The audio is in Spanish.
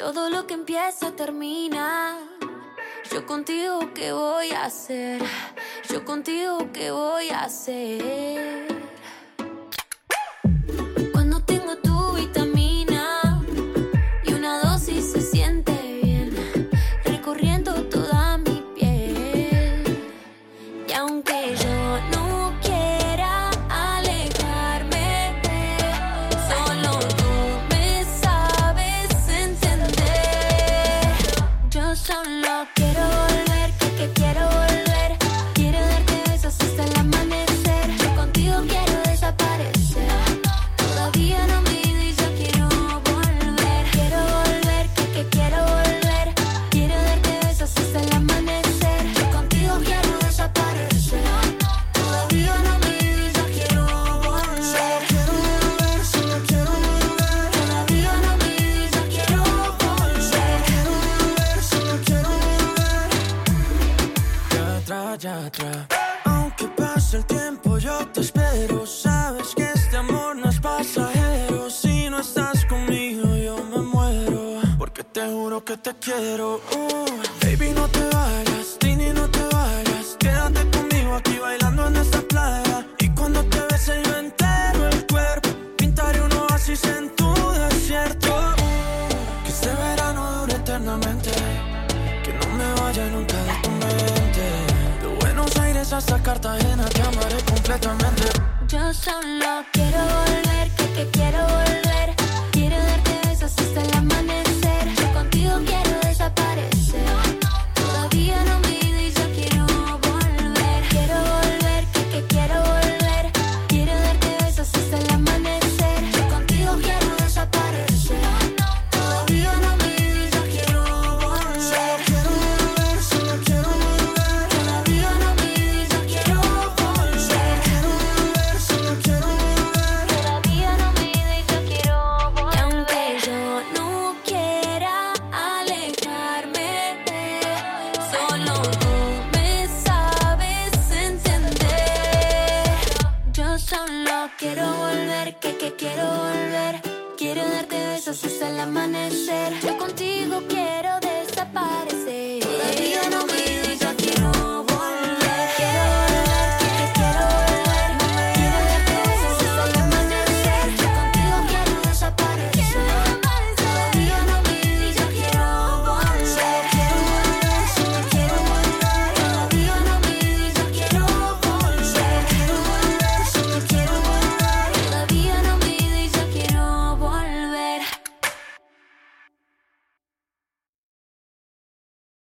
Todo lo que empieza termina. Yo contigo, ¿qué voy a hacer? Yo contigo, ¿qué voy a hacer? Cuando tengo tu vitamina y una dosis se siente bien, recorriendo toda mi piel. Y aunque yo no quiera alejarme, solo tú me sabes entender. Yo solo quiero volver, que quiero volver. Quiero darte besos hasta el amanecer. Yo contigo quiero desaparecer. Todavía no me he ido y yo quiero volver. Quiero volver, que quiero volver. Quiero darte besos hasta el amanecer. Yo contigo quiero desaparecer. Todavía no me he ido y yo quiero volver. Quiero volver, solo quiero volver. Todavía no me he ido y yo quiero volver. Quiero volver, solo quiero volver. Ya atrás. Aunque pase el tiempo yo te espero. Sabes que este amor no es pasajero. Si no estás conmigo yo me muero, porque te juro que te quiero. Baby, no te vayas, Tini, no te vayas. Quédate conmigo aquí bailando en esta playa. Y cuando te bese yo entero el cuerpo, pintaré un oasis en tu desierto. Que este verano dure eternamente, que no me vaya nunca de tu mente. De Buenos Aires hasta Cartagena te amaré completamente. Yo solo quiero volver, que quiero volver. Quiero darte besos hasta el amanecer. Yo contigo quiero desaparecer. Todavía no me he ido y yo quiero volver. Quiero volver, que quiero volver. Quiero darte besos hasta el amanecer. Yo contigo quiero desaparecer. Todavía no me he ido y yo quiero volver. Quiero volver, solo quiero volver. Todavía no me he ido y yo quiero volver. Quiero volver, solo quiero volver. Todavía no me he ido y yo quiero volver. Y aunque yo no quiera alejarme, solo tú me sabes entender. Yo solo quiero volver, que quiero volver. Quiero darte besos hasta el amanecer. Yo contigo quiero